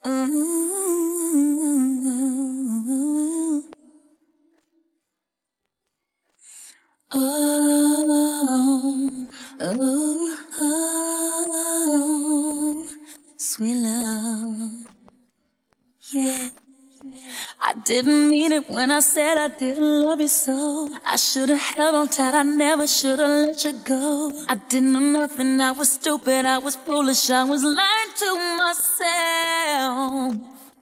Ooh. Oh, oh, oh, sweet love, yeah. I didn't mean it when I said I didn't love you so. I should've held on tight, I never should've let you go. I didn't know nothing, I was stupid, I was foolish, I was lying to myself.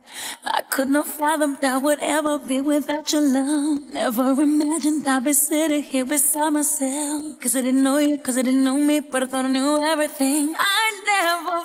I could not fathom that I would ever be without your love. Never imagined I'd be sitting here beside myself. Cause I didn't know you, cause I didn't know me, but I thought I knew everything. I never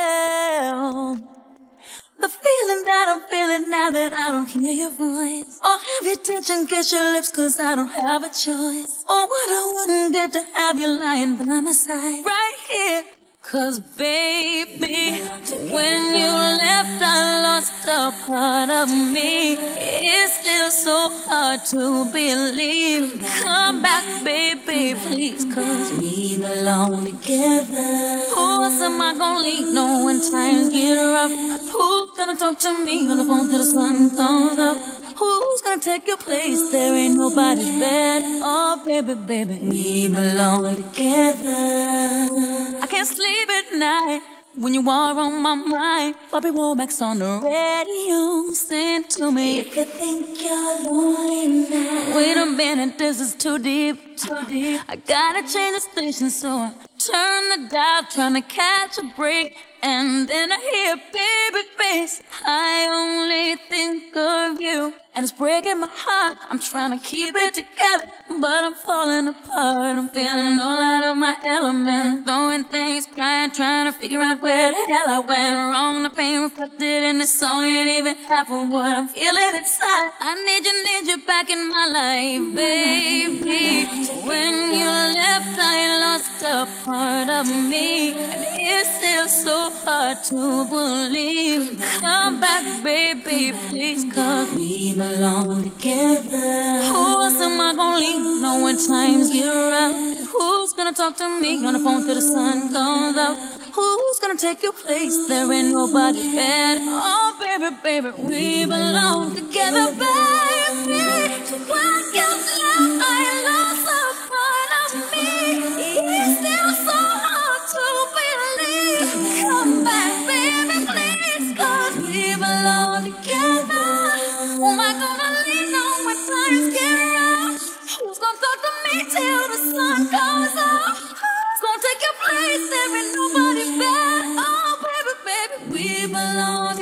felt the feeling that I'm feeling now that I don't hear your voice. Or have your attention, kiss your lips, cause I don't have a choice. Or what I wouldn't did to have you lying by my side, right here. Cause baby, when you left I lost a part of me. It's still so hard to believe. Come back baby, please, cause we belong together. Who else am I gonna leave? No, when times get rough. Who's gonna talk to me on the phone till the sun comes up? Who's gonna take your place? There ain't nobody better. Oh baby, baby, we belong together. I can't sleep at night when you are on my mind. Bobby Womack's on the radio, sing to me if you think you're lonely now. Wait a minute, this is too deep, too deep. I gotta change the station, so I turn the dial, trying to catch a break. And then I hear baby face, I only think of you. And it's breaking my heart, I'm trying to keep it together, but I'm falling apart. I'm feeling all out of my element, throwing things, trying to figure out where the hell I went wrong. The pain reflected in this song ain't even half of what I'm feeling inside. I need you back in my life, baby. When you left, I lost a part of me, and it's still so hard to believe. Come back, baby, please, cause we belong together. Who else am I gonna leave? No, when times get rough. Who's gonna talk to me on the phone till the sun comes up? Who's gonna take your place? There ain't nobody better. Oh, baby, baby, we belong together, baby. When you left, I lost a part of me. It's still so hard to believe. Come back, baby, please, cause we belong together. Who am I gonna lean on when times get rough? Who's gonna talk to me till the sun comes up? Who's gonna take your place? There ain't nobody better. Oh, baby, baby, we belong